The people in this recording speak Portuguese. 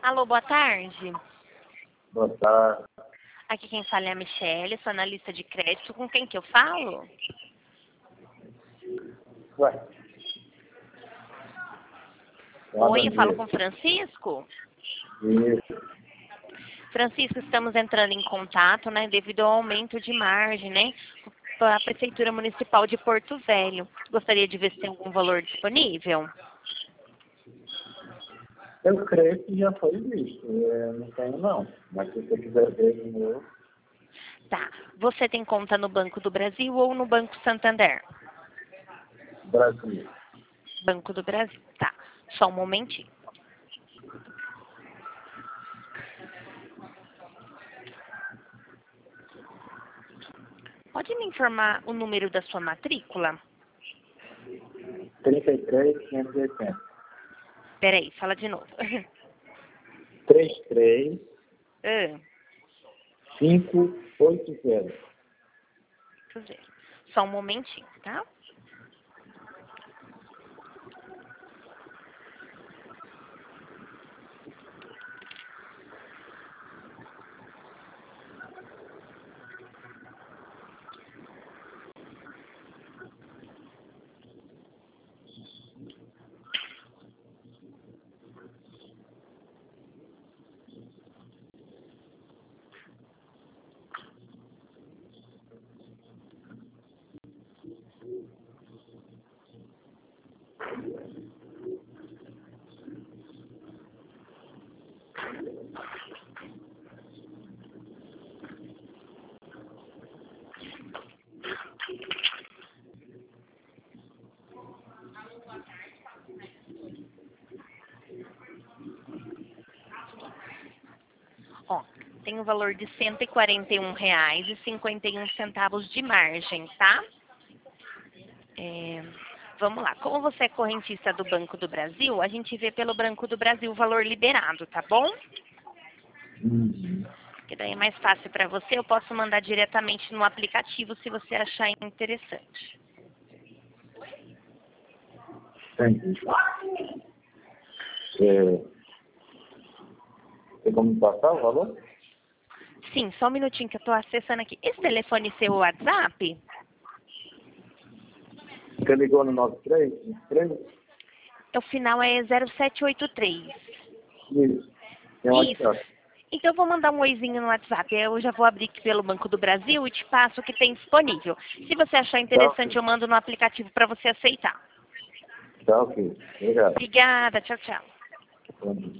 Alô, boa tarde. Boa tarde. Aqui quem fala é a Michelle, sou analista de crédito. Com quem que eu falo? Ué. Oi, eu falo com o Francisco. Isso. Francisco, estamos entrando em contato, né, devido ao aumento de margem, né, a Prefeitura Municipal de Porto Velho. Gostaria de ver se tem algum valor disponível. Eu creio que já foi visto. Eu não tenho, não. Mas se você quiser ver de novo. Tá. Você tem conta no Banco do Brasil ou no Banco Santander? Brasil. Banco do Brasil. Tá. Só um momentinho. Pode me informar o número da sua matrícula? 33.580. Peraí, fala de novo. 33.580. Ah, deixa eu ver. Só um momentinho, tá? Ó, tem o valor de R$ 141,51 de margem, tá? Vamos lá. Como você é correntista do Banco do Brasil, a gente vê pelo Banco do Brasil o valor liberado, tá bom? Que daí é mais fácil para você. Eu posso mandar diretamente no aplicativo se você achar interessante. Entendi. Tem como me passar o valor? Sim, só um minutinho que eu estou acessando aqui. Esse telefone seu WhatsApp? Você ligou no 93? O final é 0783. Isso. Tem um Isso. WhatsApp. Então eu vou mandar um oizinho no WhatsApp. Eu já vou abrir aqui pelo Banco do Brasil e te passo o que tem disponível. Se você achar interessante, eu mando no aplicativo para você aceitar. Tá ok. Obrigado. Obrigada. Tchau, tchau. Bom dia.